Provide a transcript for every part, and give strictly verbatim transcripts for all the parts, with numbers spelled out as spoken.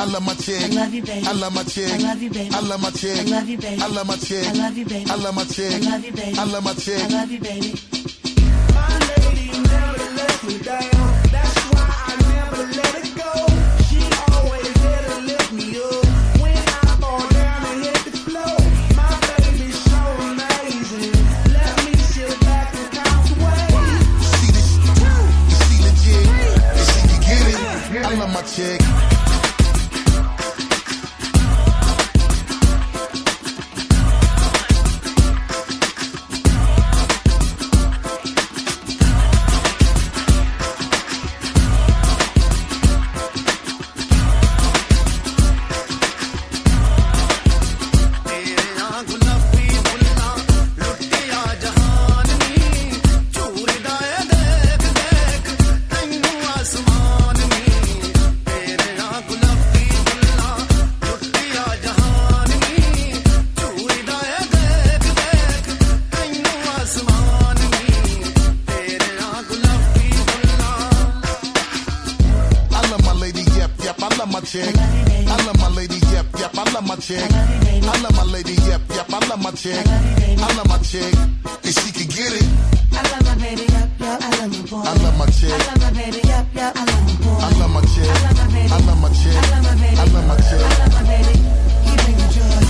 I love my chick. I love you, baby. I love my chick. I love you, baby. I love my chick. I love you, baby. I love my chick. I love you, baby. I love my chick. I love you, baby. I love my chick. I love you, baby. My lady never lets me down. That's why I never let it go. She always there to lift me up when I fall down and hit the floor. My baby's so amazing. Let me sit back and count the ways. See this? Is she legit? Is she can get it? I love my chick. I love my lady, yep, yep, I love my chick. I love my lady, yep, yep, I love my chick. I love my chick, and she can get it. I love my baby, yep, yep, I love my boy. I love my chick. I love my baby, yep, yep, I love my boy. I love my chick. I love my baby. I love my chick. I love my baby. I love my chick. I love my baby. He bring me joy.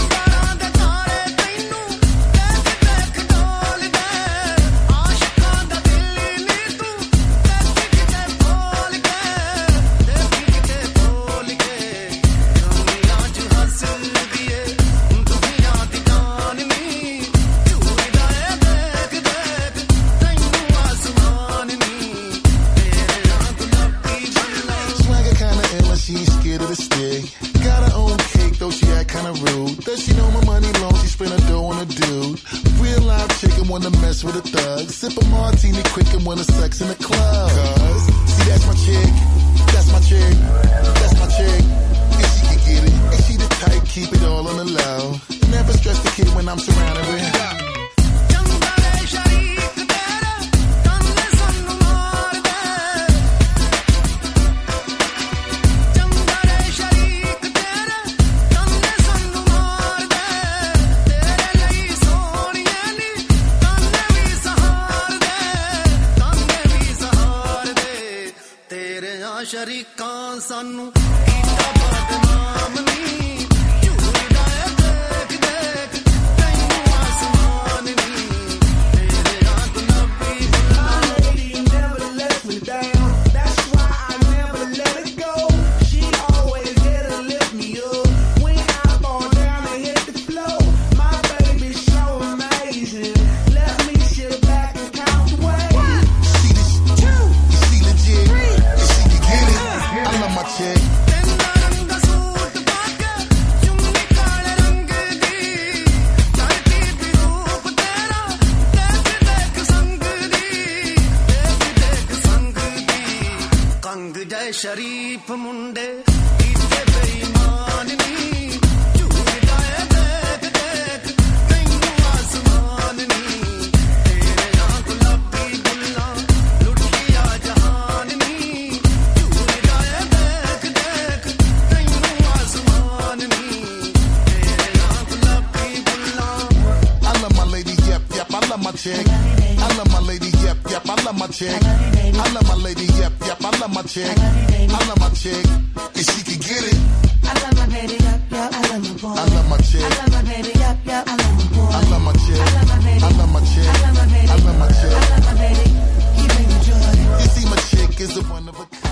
She ain't scared of the stick. Got her own cake, though she act kinda rude. Does she know my money long? She spend her dough on a dude. Real live chicken wanna mess with a thug. Sip a martini quick and wanna sex in the club. Cause, see that's my chick, that's my chick, that's my chick. And she can get it, and she the type, keep it all on the low. Never stress the kid when I'm surrounded with her. शरीकां सानू कीता बदनाम नी झूठा है देख देख तैनू आसमान नी तेरे आंख नबी My lady never lets me down. That's why I never let it go. She always there to lift me up when I fall down and hit the floor. My baby's so amazing. Let me sit back and count the ways. See this? Is she legit? Is she can get it? I love my chick. शरीफ मुंडे इतने बेईमान नी झूठा है देख देख तैनू आसमान नी तेरे नाल गुलाबी गुल्ला लुटिया जहान नी झूठा है देख देख तैनू आसमान नी तेरे नाल गुलाबी गुल्ला I love my lady, yep, yep, I love my chick. I love my lady, yep, yep, I love my chick. I love my lady, yep, yep, I love my chick. I love my chick, and she can get it. I love my baby, yep, yep, I love my boy. I love my chick. I love my baby, yep, yep, I love my boy. I love my chick. I love my baby. I love my chick. I love my baby. I love my chick. I love my baby. He bring me joy. You see, my chick is a one of a kind.